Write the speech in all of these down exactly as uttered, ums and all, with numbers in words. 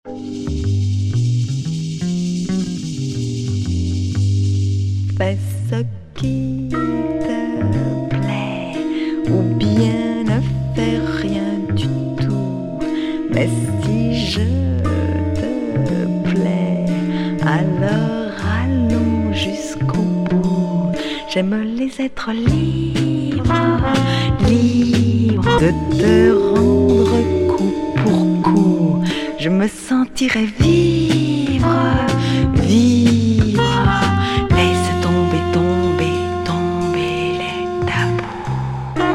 Fais ce qui te plaît, ou bien ne fais rien du tout. Mais si je te plais, alors allons jusqu'au bout. J'aime les êtres libres, libres de te rendre coup pour coup. Je me sentirai vivre, vivre. Laisse tomber, tomber, tomber les tabous.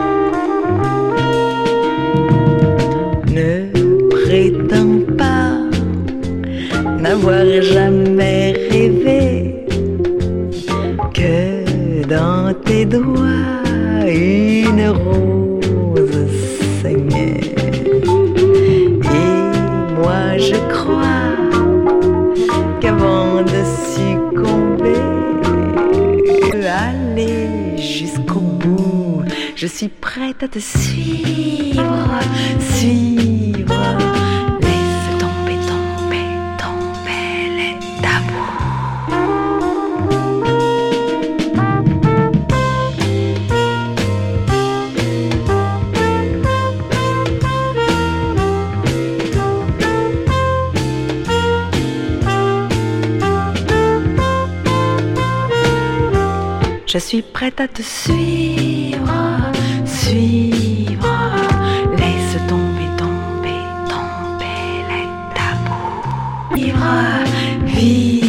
Ne prétends pas n'avoir jamais rêvé que dans tes doigts une rose saignait. Et moi je crois qu'avant de succomber, aller jusqu'au bout, je suis prête à te suivre, suivre. Laisse tomber, tomber, tomber les tabous. Je suis prête à te suivre, suivre. Laisse tomber, tomber, tomber les tabous. Vivre, vivre.